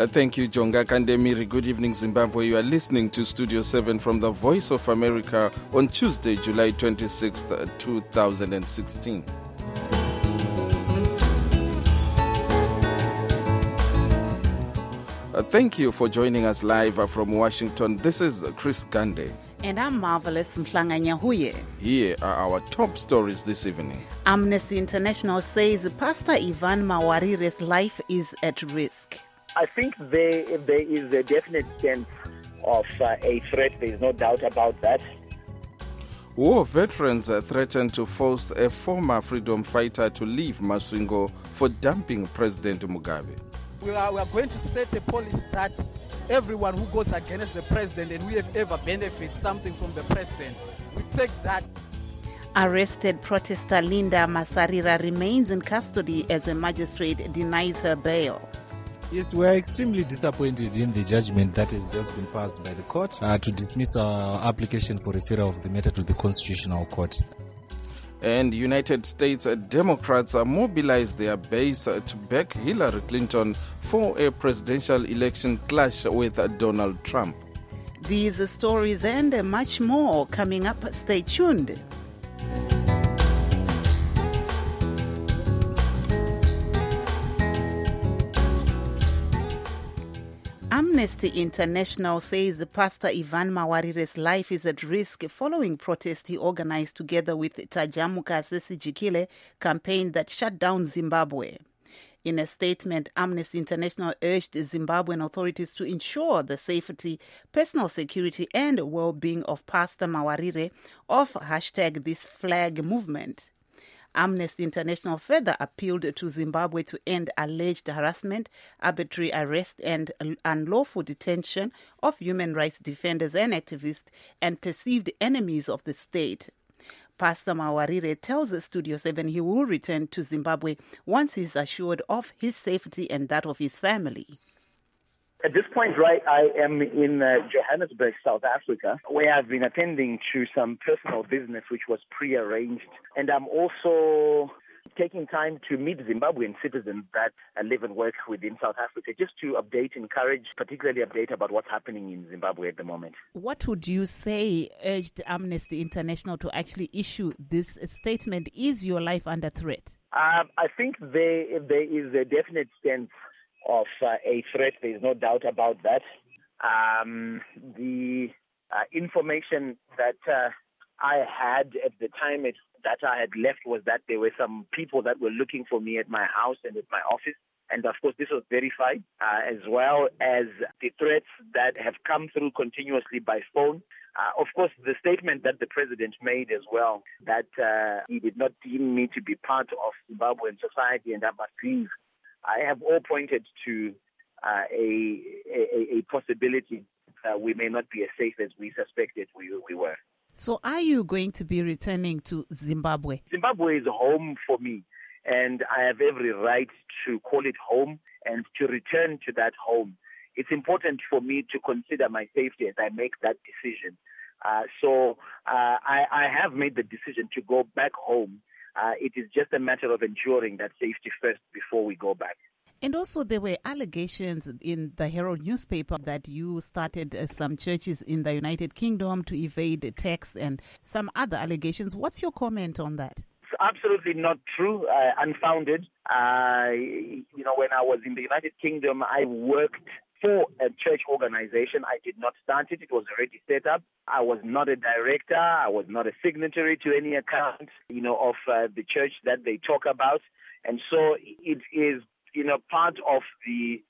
Thank you, Jonga Kandemiri. Good evening, Zimbabwe. You are listening to Studio 7 from the Voice of America on Tuesday, July 26th, 2016. Thank you for joining us live from Washington. This is Chris Gande. And I'm Marvelous Mhlanga-Nyahuye. Here are our top stories this evening. Amnesty International says Pastor Ivan Mawarire's life is at risk. I think there is a definite sense of a threat. There is no doubt about that. War veterans threaten to force a former freedom fighter to leave Masvingo for dumping President Mugabe. We are going to set a policy that everyone who goes against the president and we have ever benefited something from the president, we take that. Arrested protester Linda Masarira remains in custody as a magistrate denies her bail. Yes, we are extremely disappointed in the judgment that has just been passed by the court to dismiss our application for referral of the matter to the Constitutional Court. And United States Democrats mobilized their base to back Hillary Clinton for a presidential election clash with Donald Trump. These stories and much more coming up. Stay tuned. Amnesty International says the Pastor Ivan Mawarire's life is at risk following protests he organized together with Tajamuka Sesijikile campaign that shut down Zimbabwe. In a statement, Amnesty International urged Zimbabwean authorities to ensure the safety, personal security and well-being of Pastor Mawarire of #ThisFlag movement. Amnesty International further appealed to Zimbabwe to end alleged harassment, arbitrary arrest and unlawful detention of human rights defenders and activists and perceived enemies of the state. Pastor Mawarire tells Studio 7 he will return to Zimbabwe once he is assured of his safety and that of his family. At this point, right, I am in Johannesburg, South Africa, where I've been attending to some personal business which was prearranged. And I'm also taking time to meet Zimbabwean citizens that live and work within South Africa, just to update, encourage, particularly update about what's happening in Zimbabwe at the moment. What would you say urged Amnesty International to actually issue this statement? Is your life under threat? I think there is a definite sense of a threat. There is no doubt about that. The information that I had at the time that I had left was that there were some people that were looking for me at my house and at my office. And of course, this was verified, as well as the threats that have come through continuously by phone. Of course, the statement that the president made as well, that he did not deem me to be part of Zimbabwean society and I must leave. I have all pointed to a possibility that we may not be as safe as we suspected we were. So are you going to be returning to Zimbabwe? Zimbabwe is home for me, and I have every right to call it home and to return to that home. It's important for me to consider my safety as I make that decision. So I have made the decision to go back home. It is just a matter of ensuring that safety first before we go back. And also there were allegations in the Herald newspaper that you started some churches in the United Kingdom to evade tax and some other allegations. What's your comment on that? It's absolutely not true, unfounded. When I was in the United Kingdom, I worked for a church organization. I did not start it. It was already set up. I was not a director. I was not a signatory to any account, of the church that they talk about. And so it is, part of the,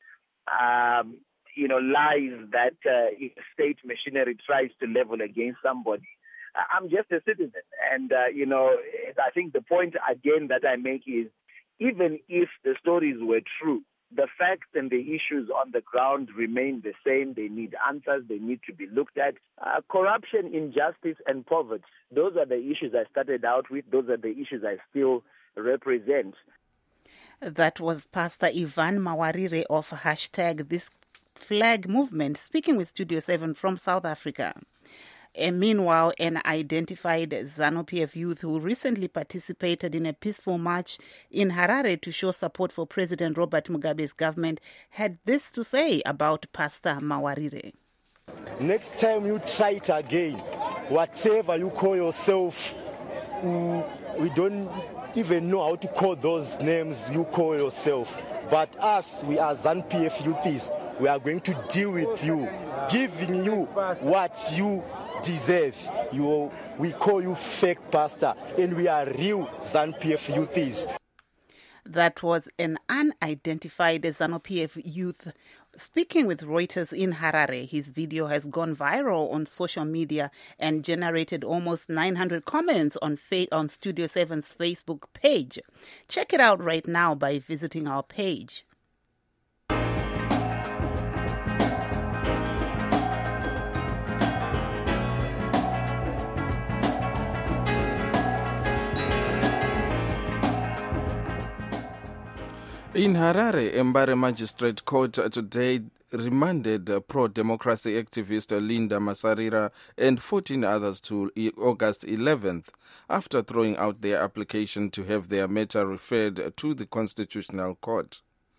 lies that state machinery tries to level against somebody. I'm just a citizen. And, I think the point, again, that I make is even if the stories were true, the facts and the issues on the ground remain the same. They need answers. They need to be looked at. Corruption, injustice, and poverty. Those are the issues I started out with. Those are the issues I still represent. That was Pastor Ivan Mawarire of #ThisFlag movement speaking with Studio 7 from South Africa. Meanwhile, an identified ZANU-PF youth who recently participated in a peaceful march in Harare to show support for President Robert Mugabe's government had this to say about Pastor Mawarire. Next time you try it again, whatever you call yourself, we don't even know how to call those names you call yourself. But us, we are ZANU-PF youths. We are going to deal with you, giving you what you deserve. We call you fake pastor, and we are real ZANU-PF youths. That was an unidentified ZANU-PF youth speaking with Reuters in Harare. His video has gone viral on social media and generated almost 900 comments on Studio 7's Facebook page. Check it out right now by visiting our page. In Harare, Mbare Magistrate Court today remanded pro-democracy activist Linda Masarira and 14 others to August 11th after throwing out their application to have their matter referred to the Constitutional Court.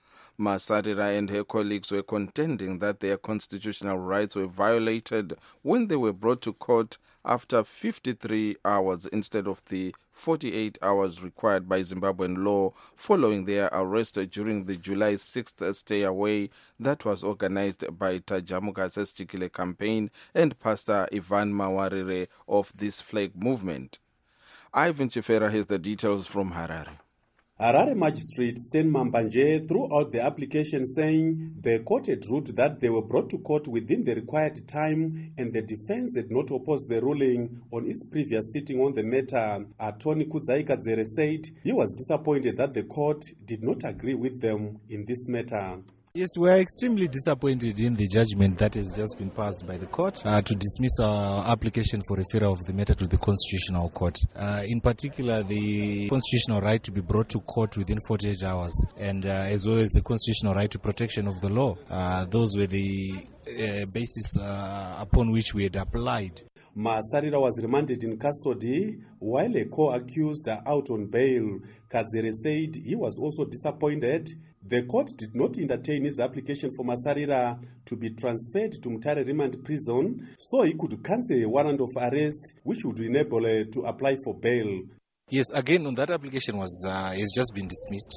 Masarira and her colleagues were contending that their constitutional rights were violated when they were brought to court after 53 hours instead of the 48 hours required by Zimbabwean law following their arrest during the July 6th stay away that was organized by Tajamuka Sesijikile campaign and Pastor Ivan Mawarire of this flag movement. Ivan Chifera has the details from Harare. Harare Magistrate Sten Mambanje threw out the application saying the court had ruled that they were brought to court within the required time and the defense had not opposed the ruling on its previous sitting on the matter. Attorney Kudzaikadzere said he was disappointed that the court did not agree with them in this matter. Yes, we are extremely disappointed in the judgment that has just been passed by the court to dismiss our application for referral of the matter to the Constitutional Court. In particular, the constitutional right to be brought to court within 48 hours and as well as the constitutional right to protection of the law. Those were the basis upon which we had applied. Masarira was remanded in custody while a co-accused are out on bail. Kadzere said he was also disappointed the court did not entertain his application for Masarira to be transferred to Mutare Remand Prison so he could cancel a warrant of arrest which would enable to apply for bail. Yes, again, on that application has just been dismissed.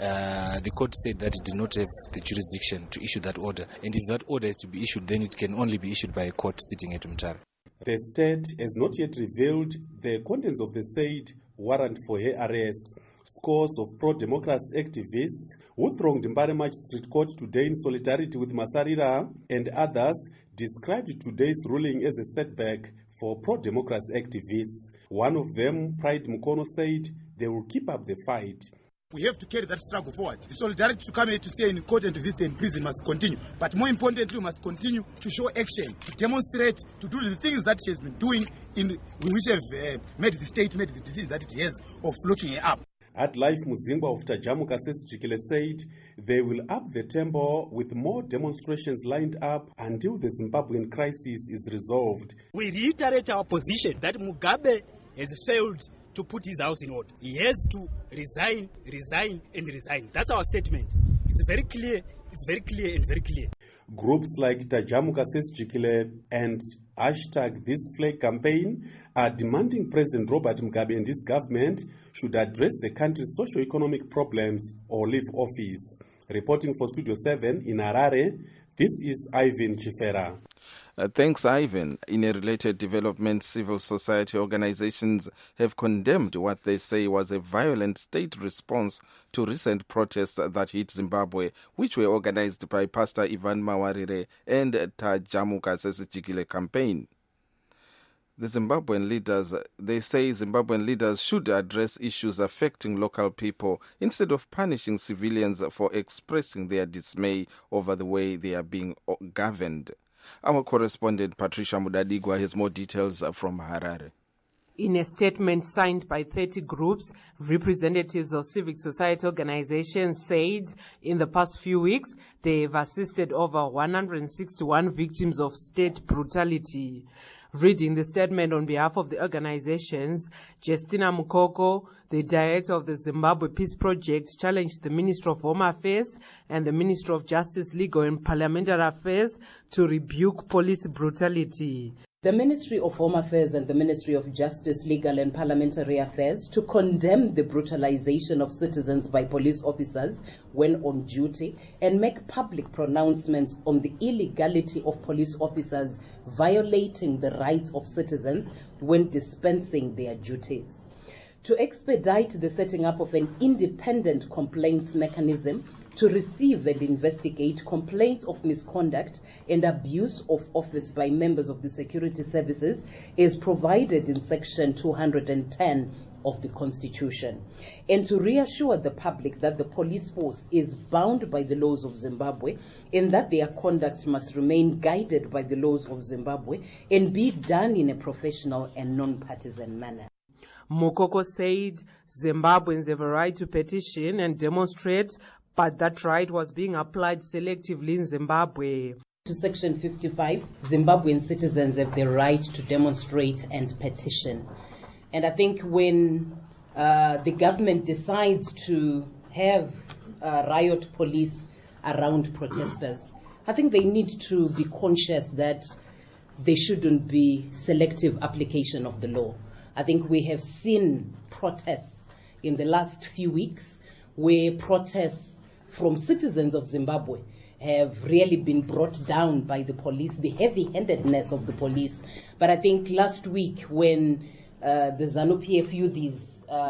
The court said that it did not have the jurisdiction to issue that order, and if that order is to be issued, then it can only be issued by a court sitting at Mutare. The state has not yet revealed the contents of the said warrant for her arrest. Scores of pro-democracy activists who thronged Mbare Magistrate Court today in solidarity with Masarira and others described today's ruling as a setback for pro-democracy activists. One of them, Pride Mukono, said they will keep up the fight. We have to carry that struggle forward. The solidarity to come here to stay in court and to visit in prison must continue. But more importantly, we must continue to show action, to demonstrate, to do the things that she has been doing, in which have made the state made the decision that it has of locking her up. At Life Muzingwa of Tajamuka Sesijikile said they will up the tempo with more demonstrations lined up until the Zimbabwean crisis is resolved. We reiterate our position that Mugabe has failed to put his house in order. He has to resign, and resign. That's our statement. It's very clear and very clear. Groups like Tajamuka Sesijikile and #This Flag campaign are demanding President Robert Mugabe and his government should address the country's socio-economic problems or leave office. Reporting for Studio 7 in Harare, this is Ivan Chifera. Thanks, Ivan. In a related development, civil society organizations have condemned what they say was a violent state response to recent protests that hit Zimbabwe, which were organized by Pastor Ivan Mawarire and Tajamuka Sesijikile campaign. They say Zimbabwean leaders should address issues affecting local people instead of punishing civilians for expressing their dismay over the way they are being governed. Our correspondent Patricia Mudadigwa has more details from Harare. In a statement signed by 30 groups, representatives of civic society organizations said in the past few weeks they have assisted over 161 victims of state brutality. Reading the statement on behalf of the organizations, Justina Mukoko, the director of the Zimbabwe Peace Project, challenged the Minister of Home Affairs and the Minister of Justice, Legal and Parliamentary Affairs to rebuke police brutality. The Ministry of Home Affairs and the Ministry of Justice, Legal and Parliamentary Affairs to condemn the brutalization of citizens by police officers when on duty and make public pronouncements on the illegality of police officers violating the rights of citizens when dispensing their duties. To expedite the setting up of an independent complaints mechanism to receive and investigate complaints of misconduct and abuse of office by members of the security services is provided in Section 210 of the Constitution. And to reassure the public that the police force is bound by the laws of Zimbabwe and that their conduct must remain guided by the laws of Zimbabwe and be done in a professional and non-partisan manner. Mukoko said Zimbabweans have a right to petition and demonstrate, but that right was being applied selectively in Zimbabwe. To Section 55, Zimbabwean citizens have the right to demonstrate and petition. And I think when the government decides to have riot police around protesters, I think they need to be conscious that there shouldn't be selective application of the law. I think we have seen protests in the last few weeks where protests from citizens of Zimbabwe have really been brought down by the police, the heavy-handedness of the police. But I think last week when the ZANU-PF youths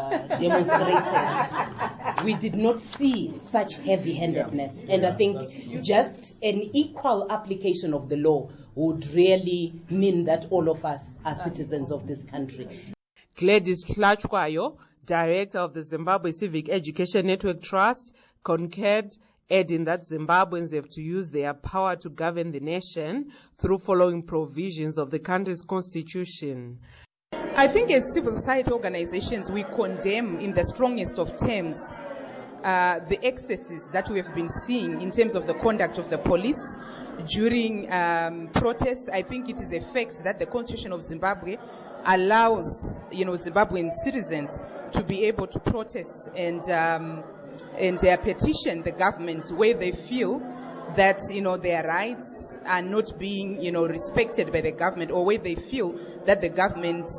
demonstrated, we did not see such heavy-handedness. And I think just an equal application of the law would really mean that all of us are citizens of this country. Gladys Hlachwayo, director of the Zimbabwe Civic Education Network Trust, concurred, adding that Zimbabweans have to use their power to govern the nation through following provisions of the country's constitution. I think as civil society organizations, we condemn in the strongest of terms the excesses that we have been seeing in terms of the conduct of the police during protests. I think it is a fact that the Constitution of Zimbabwe allows, Zimbabwean citizens to be able to protest and petition the government where they feel that their rights are not being respected by the government, or where they feel that the government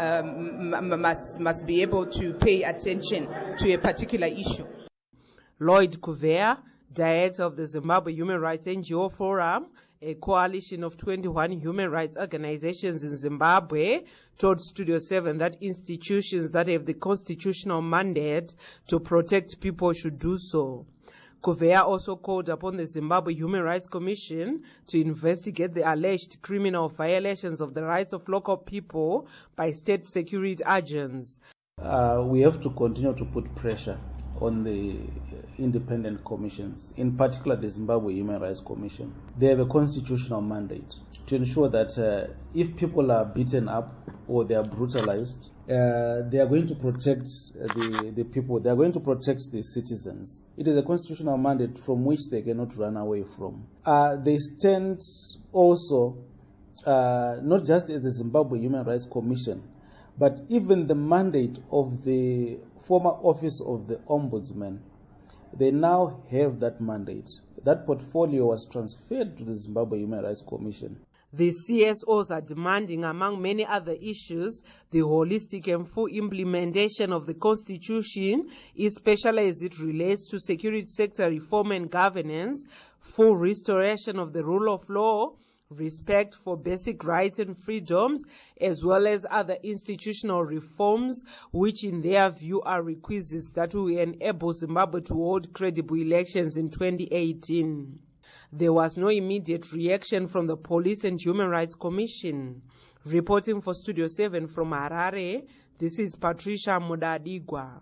must be able to pay attention to a particular issue. Lloyd Kuvea, director of the Zimbabwe Human Rights NGO Forum, a coalition of 21 human rights organizations in Zimbabwe, told Studio 7 that institutions that have the constitutional mandate to protect people should do so. Kuvea also called upon the Zimbabwe Human Rights Commission to investigate the alleged criminal violations of the rights of local people by state security agents. We have to continue to put pressure on the independent commissions, in particular the Zimbabwe Human Rights Commission. They have a constitutional mandate to ensure that if people are beaten up or they are brutalized, they are going to protect the people, they are going to protect the citizens. It is a constitutional mandate from which they cannot run away from. They stand also not just as the Zimbabwe Human Rights Commission, but even the mandate of the former office of the Ombudsman. They now have that mandate. That portfolio was transferred to the Zimbabwe Human Rights Commission. The CSOs are demanding, among many other issues, the holistic and full implementation of the Constitution, especially as it relates to security sector reform and governance, full restoration of the rule of law, respect for basic rights and freedoms, as well as other institutional reforms, which in their view are requisites that will enable Zimbabwe to hold credible elections in 2018. There was no immediate reaction from the Police and Human Rights Commission. Reporting for Studio 7 from Harare, this is Patricia Mudadigwa.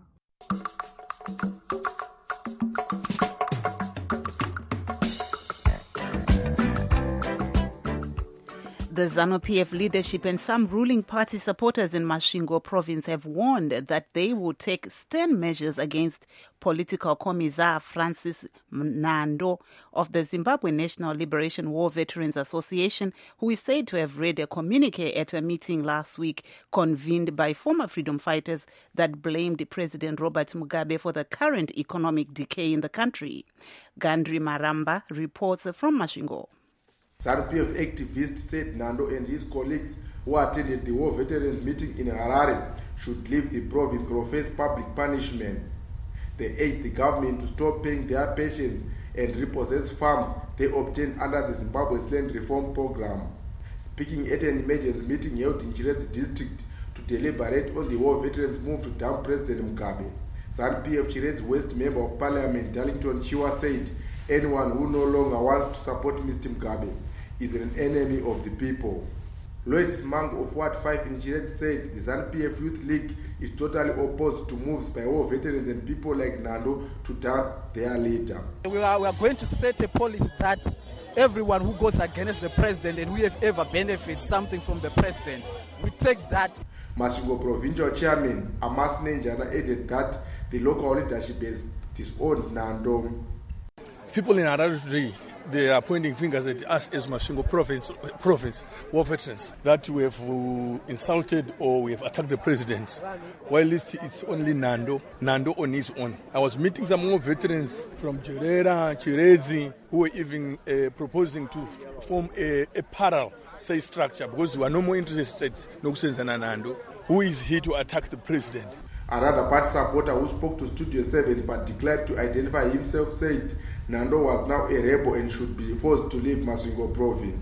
The ZANU-PF leadership and some ruling party supporters in Masvingo province have warned that they will take stern measures against political commissar Francis Nando of the Zimbabwe National Liberation War Veterans Association, who is said to have read a communique at a meeting last week convened by former freedom fighters that blamed President Robert Mugabe for the current economic decay in the country. Gandri Maramba reports from Masvingo. ZANU-PF activists said Nando and his colleagues who attended the war veterans meeting in Harare should leave the province or face public punishment. They urged the government to stop paying their pensions and repossess farms they obtained under the Zimbabwe Land Reform Program. Speaking at an emergency meeting held in Chiredzi district to deliberate on the war veterans' move to dump President Mugabe, ZANU-PF Chiredzi West Member of Parliament Darlington Chiwa said anyone who no longer wants to support Mr. Mugabe is an enemy of the people. Lloyd Smang of Ward 5 in Chiredzi said the ZANU-PF Youth League is totally opposed to moves by war veterans and people like Nando to dump their leader. We are going to set a policy that everyone who goes against the president and we have ever benefited something from the president, we take that. Masvingo Provincial Chairman Amas Nenjana added that the local leadership has disowned Nando. People in Harare today, they are pointing fingers at us as Masvingo province war veterans that we have insulted or we have attacked the president. While it's only Nando on his own. I was meeting some more veterans from Jerera, Chiredzi, who were even proposing to form a parallel structure because we are no more interested in Nando, who is here to attack the president. Another party supporter who spoke to Studio 7 but declined to identify himself said Nando was now a rebel and should be forced to leave Masvingo province.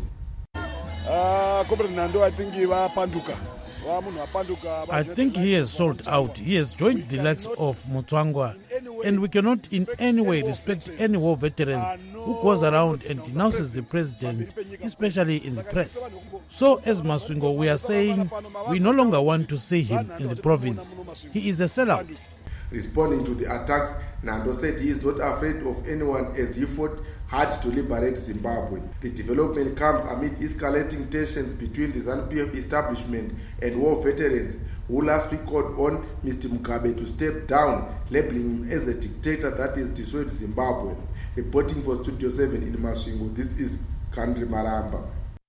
I think he has sold out. He has joined the likes of Mutswangwa, and we cannot in any way respect any war veterans who goes around and denounces the president, especially in the press. So as Masvingo, we are saying we no longer want to see him in the province. He is a sellout. Responding to the attacks, Nando said he is not afraid of anyone as he fought hard to liberate Zimbabwe. The development comes amid escalating tensions between the ZANU-PF establishment and war veterans, who last week called on Mr. Mugabe to step down, labeling him as a dictator that has destroyed Zimbabwe. Reporting for Studio 7 in Masvingo, this is Gandri Maramba.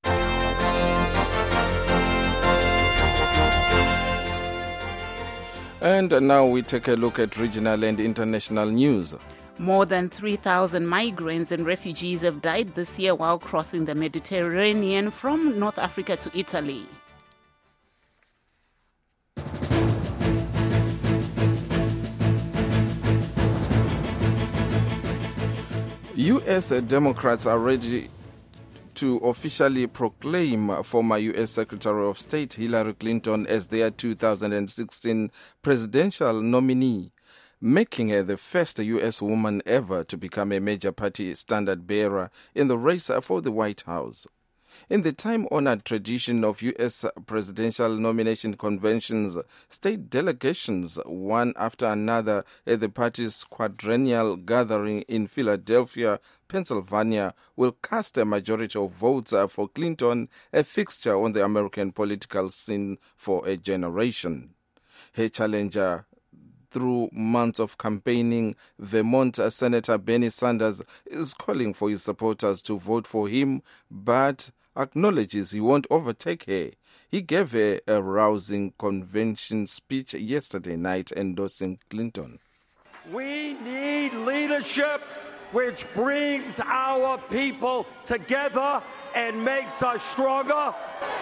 And now we take a look at regional and international news. More than 3,000 migrants and refugees have died this year while crossing the Mediterranean from North Africa to Italy. U.S. Democrats are ready to officially proclaim former U.S. Secretary of State Hillary Clinton as their 2016 presidential nominee, making her the first U.S. woman ever to become a major party standard-bearer in the race for the White House. In the time-honored tradition of U.S. presidential nomination conventions, state delegations, one after another at the party's quadrennial gathering in Philadelphia, Pennsylvania, will cast a majority of votes for Clinton, a fixture on the American political scene for a generation. Her challenger, through months of campaigning, Vermont Senator Bernie Sanders is calling for his supporters to vote for him, but acknowledges he won't overtake her. He gave her a rousing convention speech yesterday night endorsing Clinton. We need leadership which brings our people together and makes us stronger.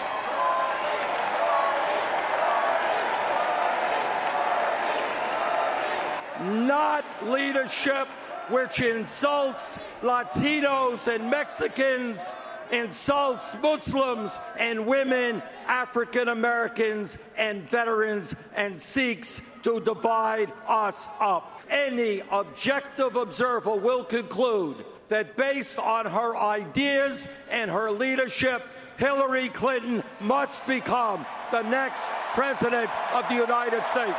Not leadership which insults Latinos and Mexicans, insults Muslims and women, African Americans and veterans, and seeks to divide us up. Any objective observer will conclude that based on her ideas and her leadership, Hillary Clinton must become the next president of the United States.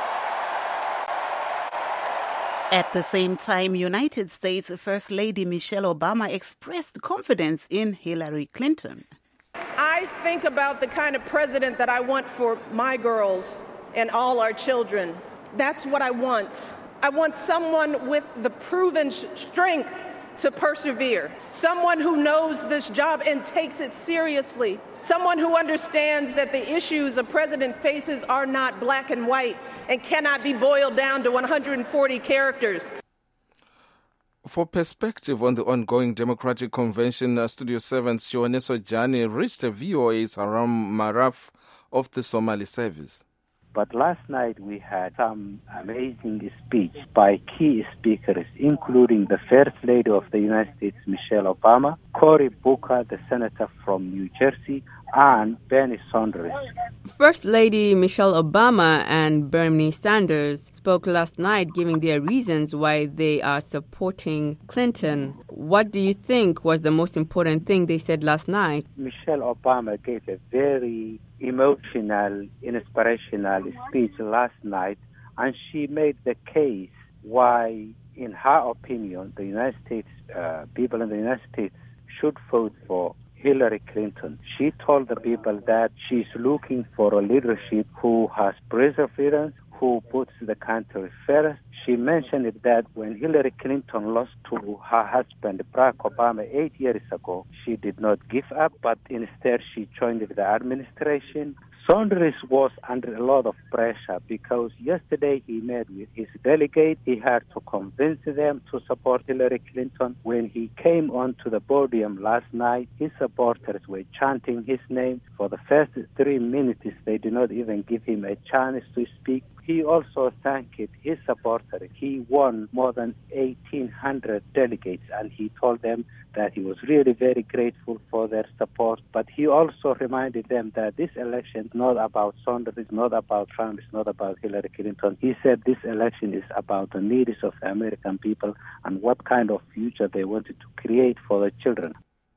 At the same time, United States First Lady Michelle Obama expressed confidence in Hillary Clinton. I I think about the kind of president that I want for my girls and all our children, that's what I want. I want someone with the proven strength to persevere, someone who knows this job and takes it seriously, someone who understands that the issues a president faces are not black and white and cannot be boiled down to 140 characters. For perspective on the ongoing Democratic Convention, Studio 7's Sioneso Jani reached the VOA's Haram Maraf of the Somali service. But last night we had some amazing speech by key speakers, including the First Lady of the United States, Michelle Obama, Cory Booker, the senator from New Jersey, and Bernie Sanders. First Lady Michelle Obama and Bernie Sanders spoke last night, giving their reasons why they are supporting Clinton. What do you think was the most important thing they said last night? Michelle Obama gave a very emotional, inspirational speech last night, and she made the case why, in her opinion, the United States, people in the United States should vote for Hillary Clinton. She told the people that she's looking for a leadership who has perseverance, who puts the country first. She mentioned that when Hillary Clinton lost to her husband, Barack Obama, 8 years ago, she did not give up, but instead she joined the administration. Sanders was under a lot of pressure because yesterday he met with his delegate. He had to convince them to support Hillary Clinton. When he came onto the podium last night, his supporters were chanting his name. For the first 3 minutes, they did not even give him a chance to speak. He also thanked his supporters. He won more than 1,800 delegates, and he told them that he was really very grateful for their support. But he also reminded them that this election is not about Sanders, it's not about Trump, it's not about Hillary Clinton. He said this election is about the needs of the American people and what kind of future they wanted to create for the children.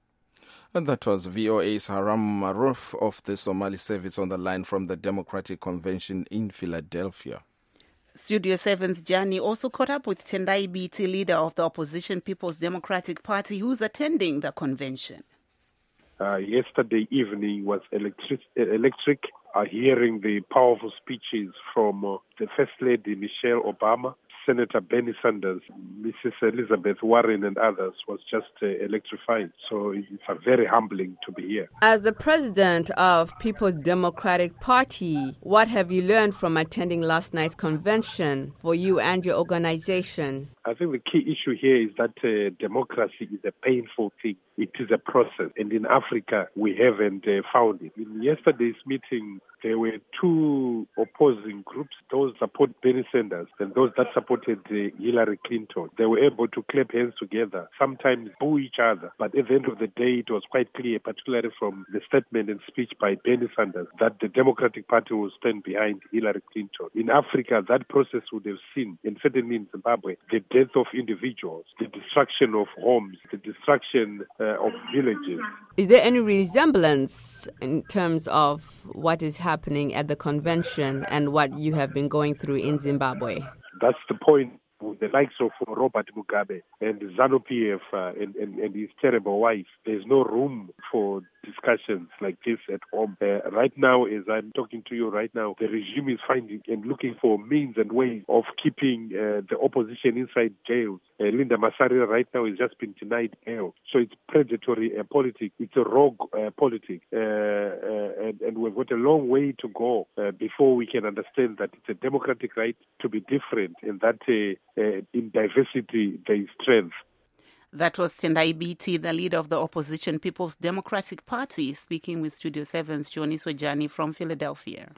And that was VOA's Haram Maruf of the Somali service on the line from the Democratic Convention in Philadelphia. Studio 7's Jani also caught up with Tendai Biti, leader of the opposition People's Democratic Party, who's attending the convention. Yesterday evening was electric, hearing the powerful speeches from the First Lady Michelle Obama, Senator Bernie Sanders, Mrs. Elizabeth Warren and others was just electrifying. So it's very humbling to be here. As the president of People's Democratic Party, what have you learned from attending last night's convention for you and your organization? I think the key issue here is that democracy is a painful thing. It is a process. And in Africa, we haven't found it. In yesterday's meeting, there were two opposing groups, those that support Bernie Sanders and those that supported Hillary Clinton. They were able to clap hands together, sometimes boo each other. But at the end of the day, it was quite clear, particularly from the statement and speech by Bernie Sanders, that the Democratic Party will stand behind Hillary Clinton. In Africa, that process would have seen, and certainly in Zimbabwe, the death of individuals, the destruction of homes, the destruction of villages. Is there any resemblance in terms of what is happening at the convention and what you have been going through in Zimbabwe? That's the point. The likes of Robert Mugabe and ZANU-PF and his terrible wife, there's no room for discussions like this at home. Right now, as I'm talking to you right now, the regime is finding and looking for means and ways of keeping the opposition inside jails. Linda Masarira right now has just been denied bail. So it's predatory politics. It's a rogue politics. And we've got a long way to go before we can understand that it's a democratic right to be different and that in diversity there is strength. That was Tendai Biti, the leader of the opposition People's Democratic Party, speaking with Studio 7's Sioneso Jani from Philadelphia.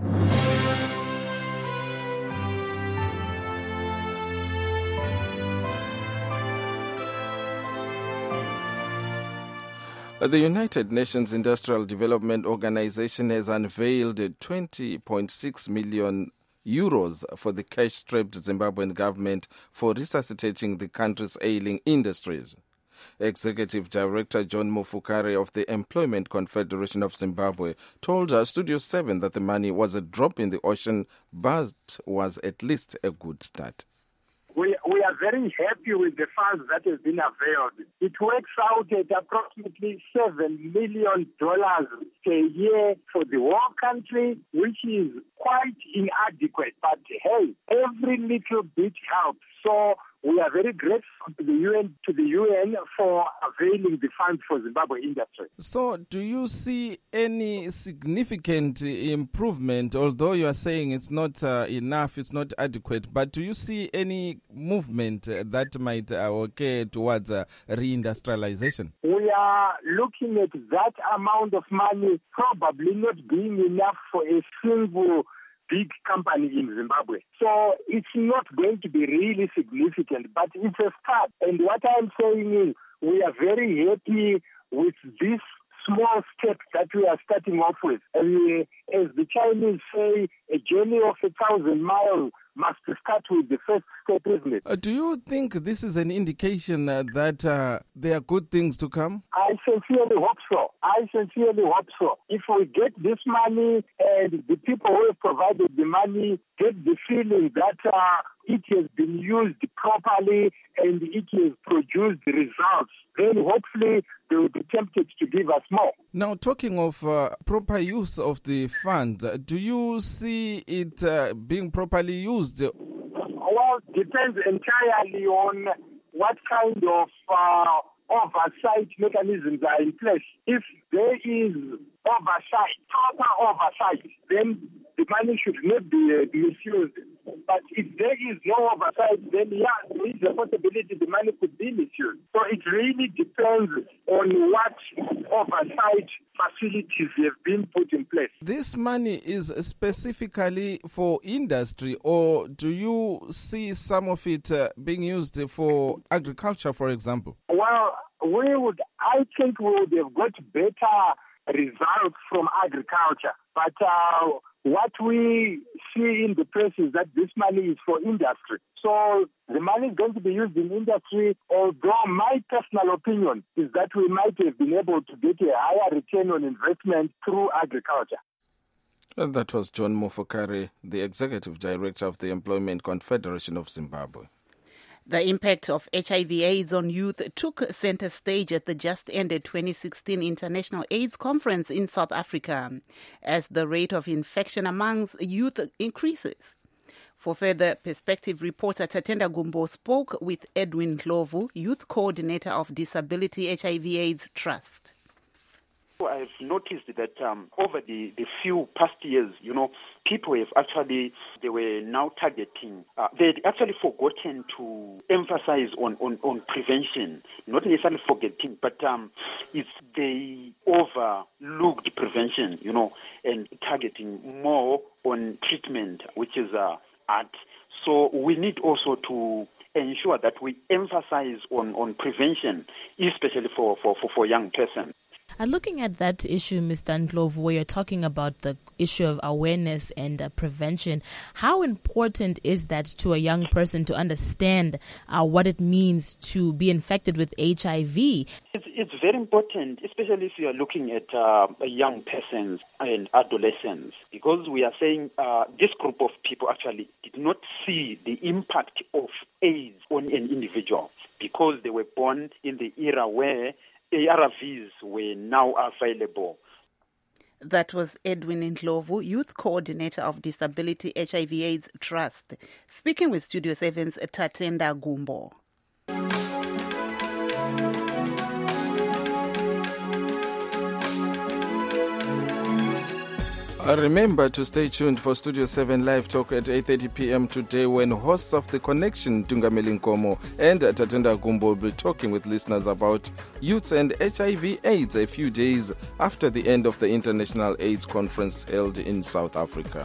The United Nations Industrial Development Organization has unveiled 20.6 million euros for the cash-strapped Zimbabwean government for resuscitating the country's ailing industries. Executive Director John Mufukare of the Employment Confederation of Zimbabwe told Studio 7 that the money was a drop in the ocean but was at least a good start. We are very happy with the funds that has been availed. It works out at approximately $7 million a year for the whole country, which is quite inadequate. But hey, every little bit helps. So we are very grateful to the UN for availing the funds for Zimbabwe industry. So do you see any significant improvement, although you are saying it's not enough, it's not adequate, but do you see any movement that might occur towards reindustrialization? We are looking at that amount of money probably not being enough for a single big company in Zimbabwe. So it's not going to be really significant, but it's a start. And what I'm saying is we are very happy with this small step that we are starting off with. And as the Chinese say, a journey of 1,000 miles must start with the first step, isn't it? Do you think this is an indication that there are good things to come? I sincerely hope so. If we get this money and the people who have provided the money get the feeling that it has been used properly and it has produced the results, then hopefully they will be tempted to give us more. Now, talking of proper use of the fund, do you see it being properly used? Well, depends entirely on what kind of oversight mechanisms are in place. If there is proper oversight, then the money should not be misused. But if there is no oversight, then there is a possibility the money could be misused. So it really depends on what oversight facilities have been put in place. This money is specifically for industry, or do you see some of it being used for agriculture, for example? Well, I think we would have got better results from agriculture. But what we see in the press is that this money is for industry. So the money is going to be used in industry, although my personal opinion is that we might have been able to get a higher return on investment through agriculture. And that was John Mofokare, the Executive Director of the Employment Confederation of Zimbabwe. The impact of HIV/AIDS on youth took center stage at the just-ended 2016 International AIDS Conference in South Africa as the rate of infection amongst youth increases. For further perspective, reporter Tatenda Gumbo spoke with Edwin Ndlovu, Youth Coordinator of Disability HIV/AIDS Trust. I've noticed that over the few past years, people they were now targeting, they'd actually forgotten to emphasize on prevention. Not necessarily forgetting, but they overlooked prevention, and targeting more on treatment, which is art. So we need also to ensure that we emphasize on prevention, especially for young persons. Looking at that issue, Mr. Ndlovu, where you're talking about the issue of awareness and prevention, how important is that to a young person to understand what it means to be infected with HIV? It's very important, especially if you are looking at young persons and adolescents, because we are saying this group of people actually did not see the impact of AIDS on an individual because they were born in the era where ARVs were now available. That was Edwin Ndlovu, Youth Coordinator of Disability HIV/AIDS Trust, speaking with Studio 7's Tatenda Gumbo. Remember to stay tuned for Studio 7 Live Talk at 8:30 p.m. today, when hosts of The Connection, Tungameli Nkomo and Tatenda Gumbo, will be talking with listeners about youths and HIV/AIDS a few days after the end of the International AIDS Conference held in South Africa.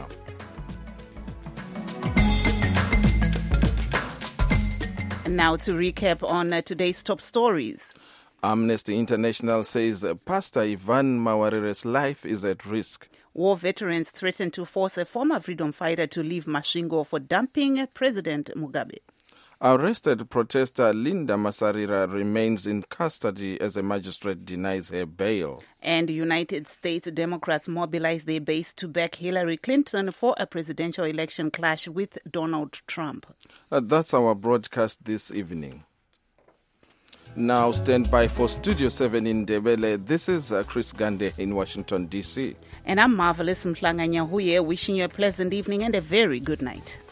And now to recap on today's top stories. Amnesty International says Pastor Ivan Mawarire's life is at risk. War veterans threaten to force a former freedom fighter to leave Masvingo for dumping President Mugabe. Arrested protester Linda Masarira remains in custody as a magistrate denies her bail. And United States Democrats mobilize their base to back Hillary Clinton for a presidential election clash with Donald Trump. That's our broadcast this evening. Now stand by for Studio 7 in Ndebele. This is Chris Gande in Washington, D.C. And I'm Marvelous Mhlanga Nyahuye, wishing you a pleasant evening and a very good night.